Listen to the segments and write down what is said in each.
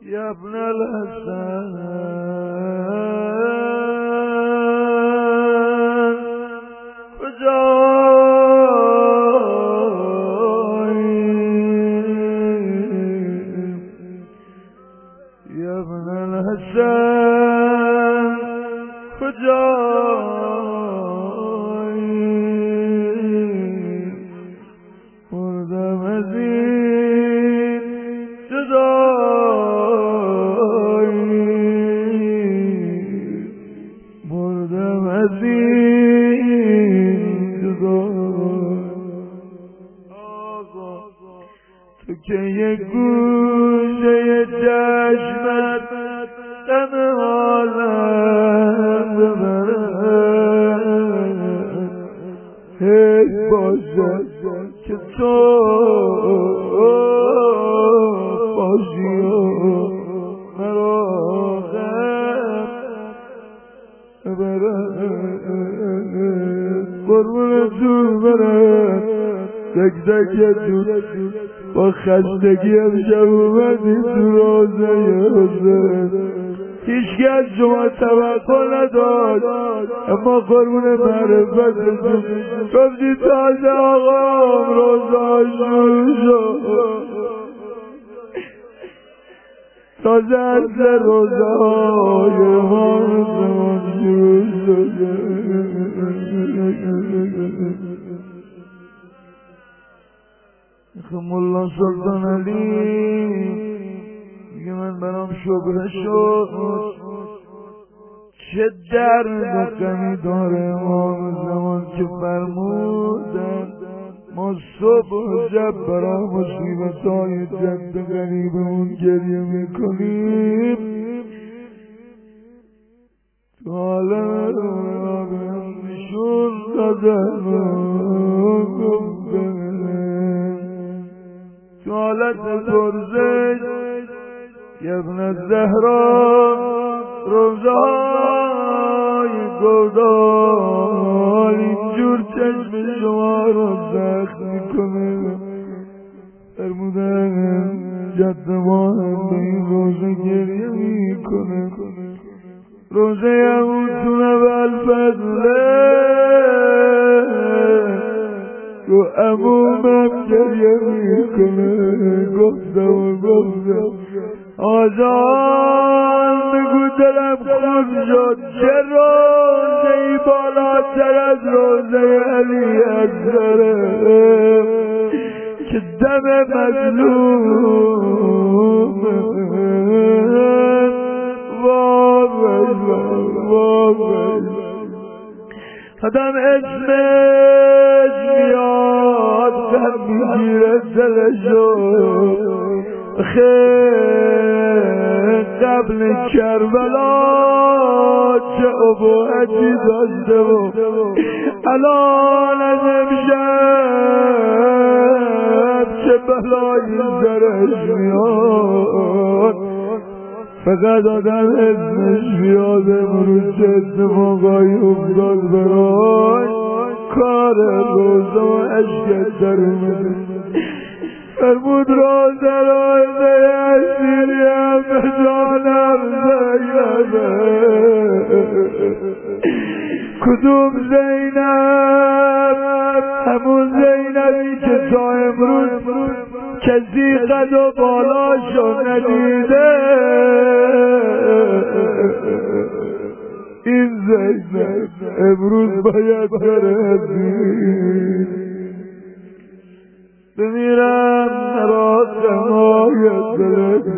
يا ابن الحسن يا ابن الحسن کجایی مردم از این جدایی مردم از این جدایی تو که یک گوشه چشمت غم عالم ببره حیف باشد که تو باشی و مرا غم ببره قربون تو بره دک دک دود با خستگی امشب اومدی تو روزه حسین هیچکی از شما توقع نداشت اما قربون معرفتتون گفتی تازه آقام روزه شروع شد تازه اصل روزه های امام زمان شروع شد ملا سلطان علی میگه من برام شبهه شد چه درد و غمی داره امام زمان که فرمودن ما صبح و شب برای مصیبت‌های جد غریبمون گریه میکنیم تو عالم رو بهم نشون دادن تو حالت پرزش یا ابن الزهرا روزه های گودال اینجور چشم شما رو زخم میکنه فرمودن جد ما هم به این روزه گریه میکنه روزه یموتونه بالفضله رو عمومم گریه میکنه گفتم آزان بگو دلم خون شد چه روزه ای بالاتر از روزه علی اکبره که دم مظلوم واقعی آدم اسمش بیاد غم میگیره دلشو خیلی قبل کربلا چه ابهتی داشته و الان از امشب چه بلایی سرش میاد فقط آدم اسمش بیاد امروز چه اتفاقایی افتاد برای کار روزه و عشقت در اومده فرمود روزه اسیریم به جانم زینبه کدوم زینب همون زینبی که تا امروز کسی قد و بالاشو ندیده این زینب امروز باید بره بمیرم نراقمایت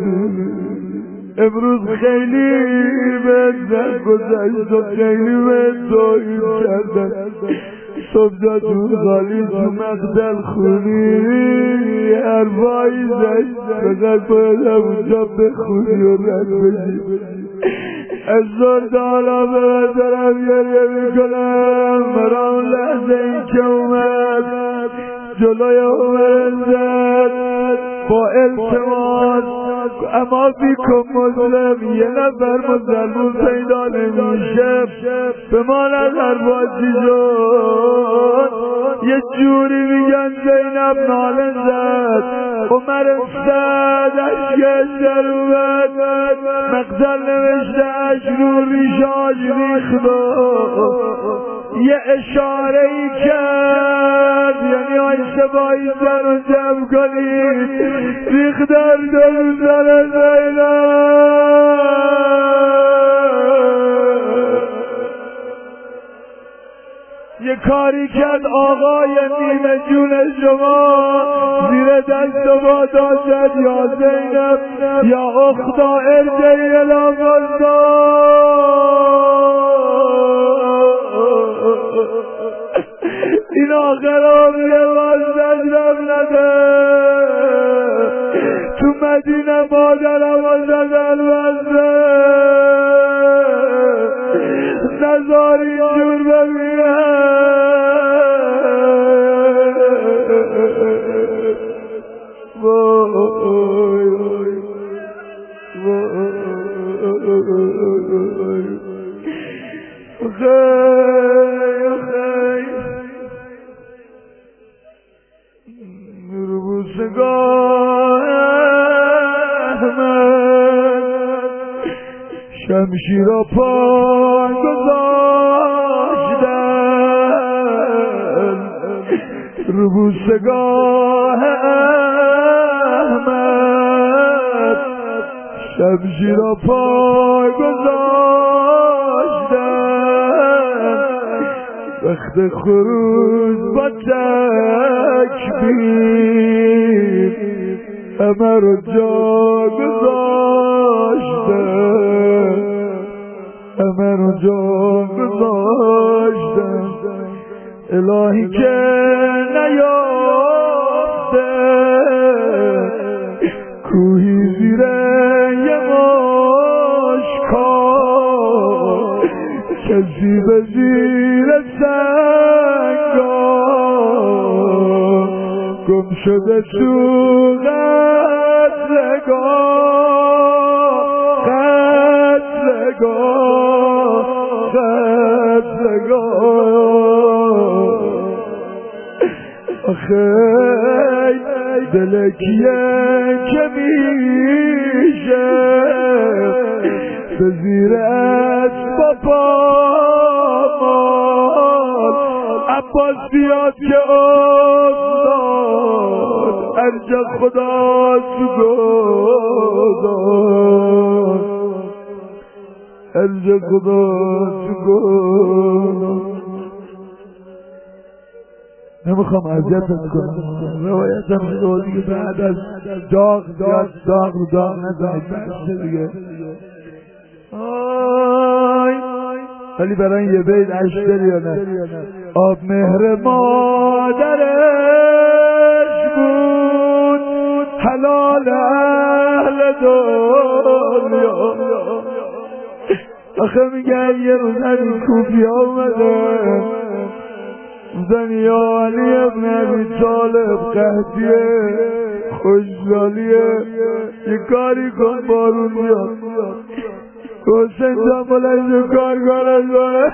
امروز خیلی به زن گذشت و خیلی به توییم کردن صبح جاتون خالی تو مقدل خونی حرفایی زد فقط باید همونجا بخونی و رد بشی از زرد حالا به دارم گریه میکنم برای اون لحظه این که اومد جلوی عمر زد با التماس اما بیکن مسلم یه نفر مسلمون پیدا نمیشه به ما نظر بازی شد یه جوری میگن زینب ناله زد عمر استاد اشکش در اومد مقتل نوشته اشرو ریشاش ریخت یه اشاره ای کرد یعنی آیسته بایی زن رو جمع کنید ریخت در دل زن زینب یه کاری کرد آقای نیمه جون شما زیر دست ما داشت یا زینب یا اختا ارجعی الامازدا این آخرام یه وزدم نده تو مدینه مادرم و زدن وزده نزار اینجور ببینم شمشیر را پای گذاشتن رو بوسگاه احمد شمشیر را پای گذاشتن وقت خروج با تکبیر همه رو جا گذاشتن همه رو جا گذاشتن الهی که نیافته کوهی زیر یه مشکا کسی به زیر سنگا گم شده تو آخه دلکیه که میشه به زیر اسباب مال عباس بیاد که افتاد ارجع خدا تو گذار ارجع خدا تو گذار نمیخوام اذیتت کنم روایتم شده دیگه بعد از داغ نزنید بسته دیگه ولی برای یه بیت عشق داری یا نه آب مهر مادرش بود حلال اهل دنیا آخه میگن یه روزن کوفی آمده زنی علی ابن ابی طالب قهدیه خوشلالیه یه کاری کن بارون بیاد حسین جان بلند کار کنه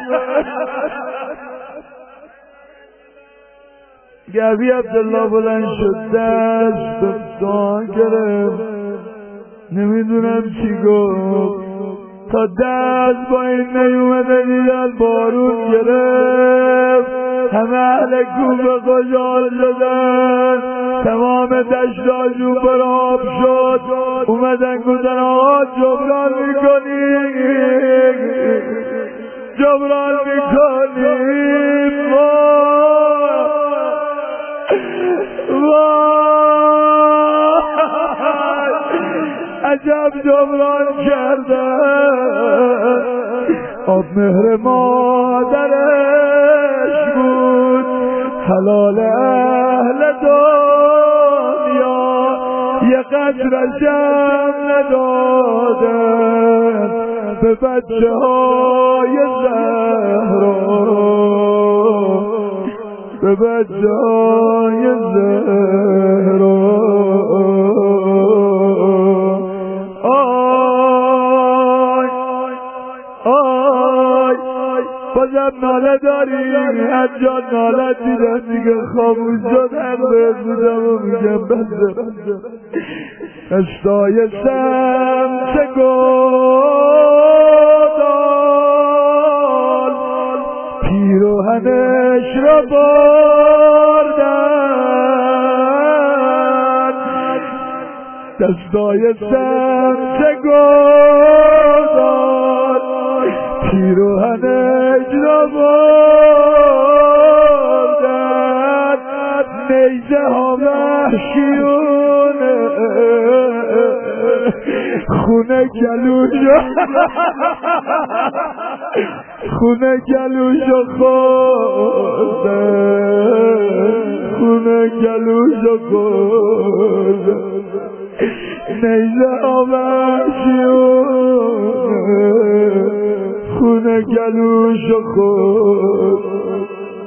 گبی عبدالله بلند شد دست دستان گرفت نمیدونم چی گفت تا دست با این نیومده دیدن بارون گرفت همه اهل کوفه خوشحال شدن تمام دشتاشون پر آب شد اومدن گفتن آقا جبران میکنیم جبران میکنیم عجب جبران کردن آب مهر مادرش بود حلال اهل دنیا یه قطرشم ندادن به بچه های زهرا به بچه های زهرا از جان نالت دیدم دیگه خاموش شد حق بودم و میگم بنده دستای سمت گودال پیروهنش را بردن دستای سمت گودال پیروهنش را بردن نیزه ها وحشیونه خونه گلوشو خونه گلوشو خوردن خونه گلوشو خوردن نیزه ها وحشیونه خونه گلوشو خوردن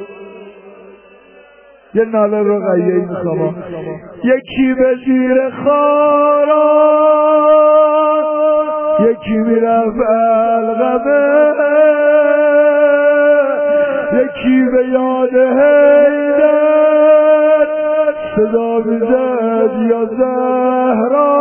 یه ناله رو غیهی میخوام یکی به زیر خاران یکی میرفت الغبه یکی به یاد حیدر صدا میزد یا زهرا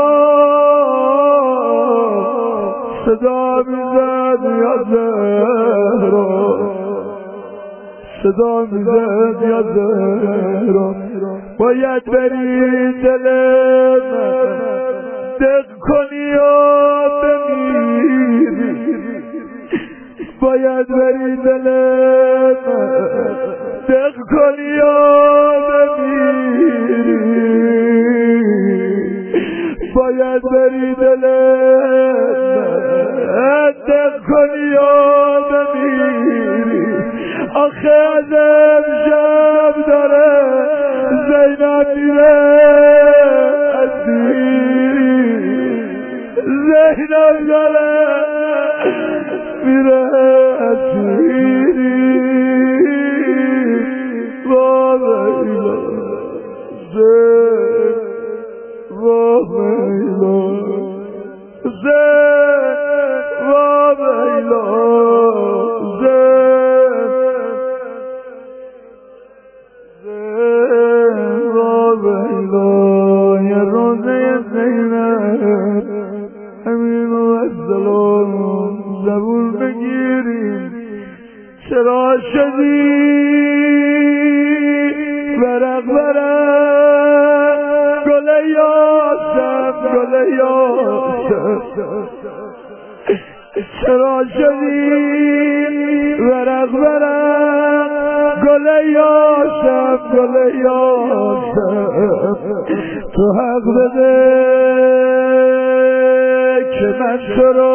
صدا میزد یا زهرا صدا میزد یا زهرا باید بری دل من دق کنی یا بمیری باید بری دل من دق کنی یا بمیری باید بری دل من دق کنی یا بمیری آخه از امشب داره زینب میره اسیری زینب داره میره اسیری وامیلا زین وامیلا زین وامیلا زبون بگیریم چرا شدی ورق ورق گل یاسم گل یاسم چرا شدی ورق ورق گل یاسم گل یاسم تو حق بده که من تو رو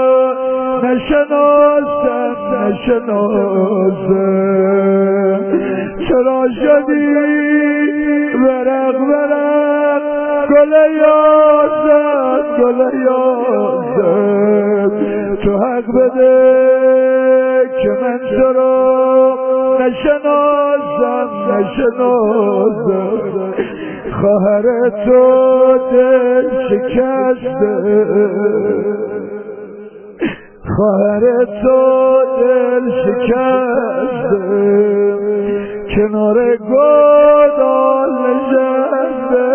نشناسم نشناسم چرا شدی ورق ورق گل یاسم گل یاسم تو حق بده که من تو رو نشناسم نشناسم خواهر تو دل شکسته خواهر تو دل شکسته کنار گودال نشسته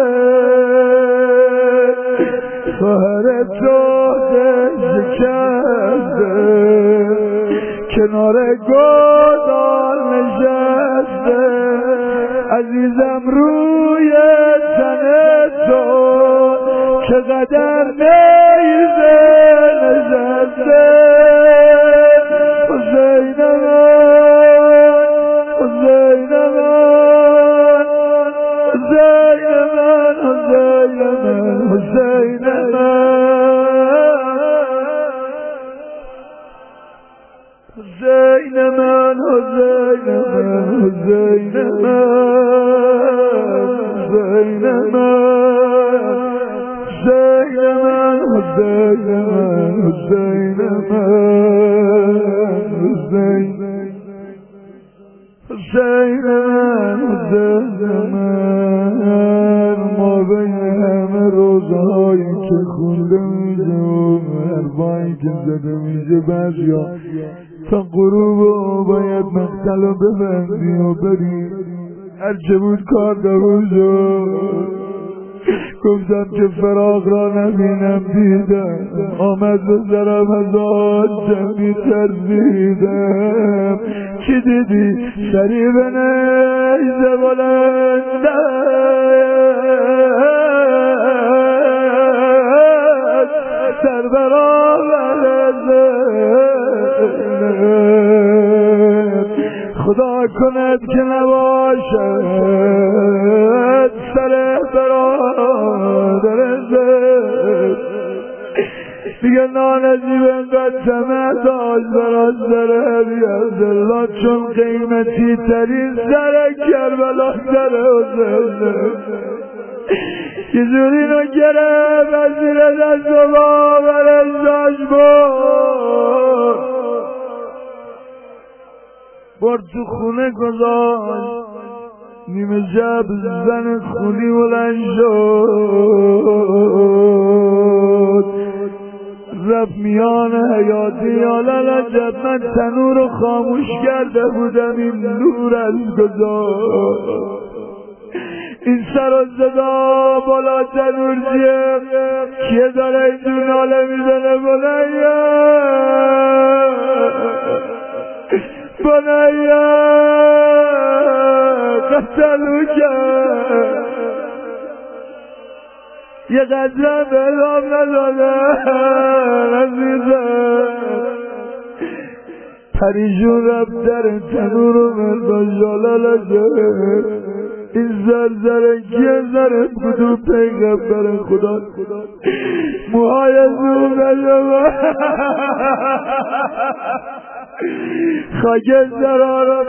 خواهر تو دل شکسته کنار گودال نشسته عزیزم روی تن تو چقدر نیزه نشسته حسین من حسین من حسین من حسین من حسین من حسین من حسین من حسین من حسین من ما بین همه روزهایی که خونده میشه و حرفایی که زده میشه ویژه بعضیا تا غروب و باید مقتل رو ببندی و بری. هرچه بود کار دوزو گفتم که فراغ را نبینم دیدم، آمد به سرم از آجمی ترزیدم. چی دیدی؟ سری به نیزه بلنده سر برآورده خدا کند که نباشد سر برادر دیگه نانزی به اینقدر طمع داشت برا سر عبدالله، چون قیمتی ترین سر کربلا سر حسین که زوری رو گرفت از زیر دست و باورش داشت برد تو خونه گذاشت. نیمه شب زن خونی بلند شد رفت میان حیاتی، یا للعجب من تنور رو خاموش کرده بودم، این نور از گذاشت. این سر و صدا بالا تنور چیه؟ کیه داره این دور ناله میزنه؟ بنیا قتلو کرد، یه قدرم به الهام ندادن عزیزم. پریشون رفت در تنور و مردان جالالشه. این زرزره کیه؟ زره کدوم پیغمبر خدا؟ موهای زور نجمه خاک زرها را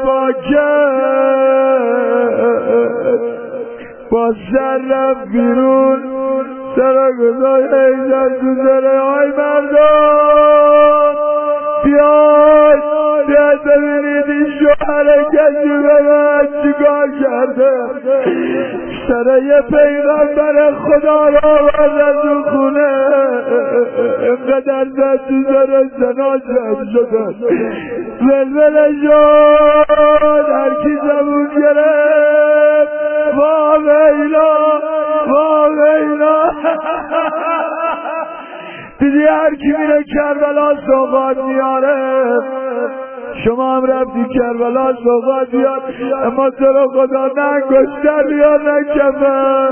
پاکت با سر رفت بیرون، سر گذاشت ایزن تو زره. های مردم بیاید ببینید این شوهر کسی به من چیکار کرده. سر یه پیغمبر خدا را آورد تو خونه، اینقدر زد تو زره زنا جمع شدن. ولوله شد، هر کی زبون گرفت وا ویلا وا ویلا. دیدی هر کی میره کربلا سوغات میاره، شما هم رفتی کربلا سوغات بیاد، اما تو رو خدا نه گشتر بیاد نه کفر.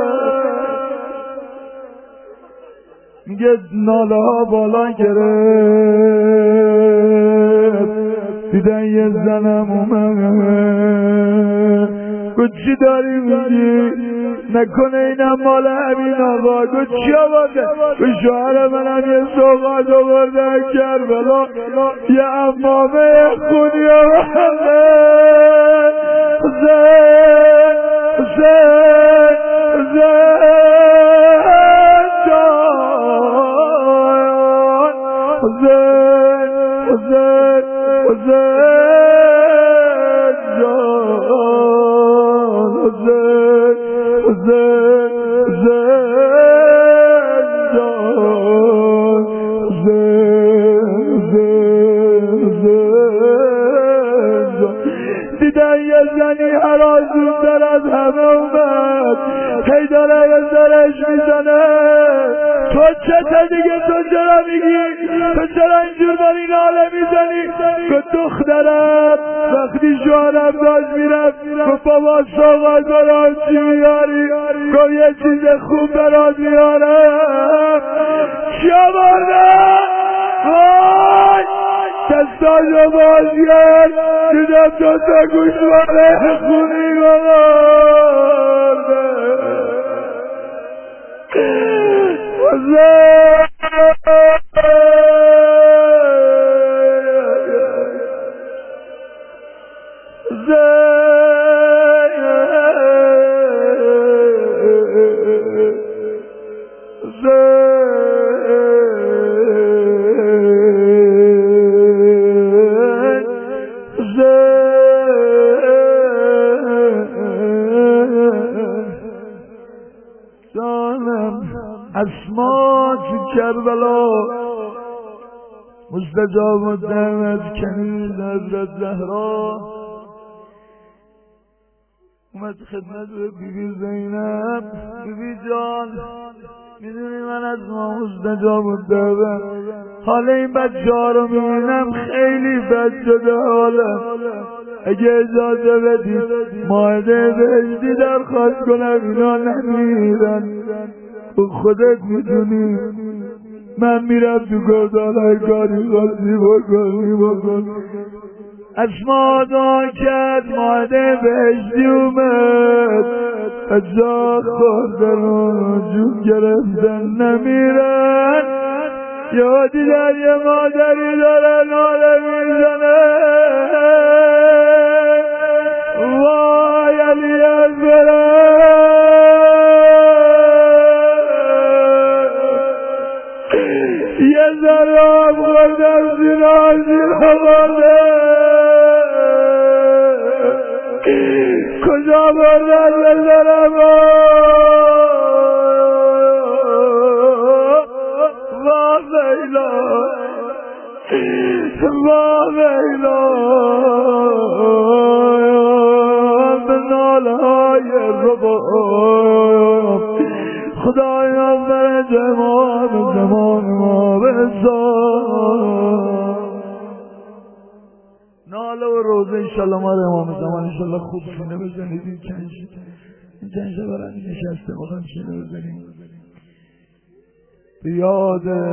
میگه ناله ها بالا گرفت، دیدن یه زنم اومد، گفت چی داری میگی؟ نکنه اینم مال همین آقا؟ گفت چی آورده؟ به شوهر منم یه سوغات آورده کربلا، یه عمامه خونی آورده. حسین حسین حسین جان، حسین حسین حسین جان، حسین حسین حسین جان، حسین حسین جان. دیدن یه زنی هرازون‌تر از همه اومد، هی داره یه زرش میزنه. تو چته دیگه؟ تو چرا میگی؟ تو چرا اینجور داری ناله میزنی؟ که دخترم وقتی شوهرم داشت میرفت که بابا سوغات برام چی میاری؟ که یه چیز خوب برات میارم. چی آوردم؟ وای دستاشو باز کرد، دیدم دو تا گوشواره خونی آورده. اسما تو کربلا مستجاب الدعوت کنیز حضرت زهرا اومد خدمت بیبی زینب. بیبی جان میدونی من از ما مستجاب الدعوت حال این بچه ها رو میبینم خیلی بد شده حالم، اگه اجازه بدید مائده بهشتی درخواست کنم اینا نمیرن. خودت میدونی من میرم تو گردان کاری غازی بکن. اسما دعا کرد مائده بهشتی اومد، اجا خوردن و جون گرفتن نمیرن. یادی در یه مادری داره ناله میزنه وای علی اکبر. یه ذره آب خوردم زیرا بارده کجا بردن بزنم وا ویلا به ناله های رباب خدایا بر زمان ما بزار. ناله و روزه انشالله ما رو امام زمان انشالله خوب سینه بزنید. این چند شب برای نشسته بخوایم سینه بزنیم به یاد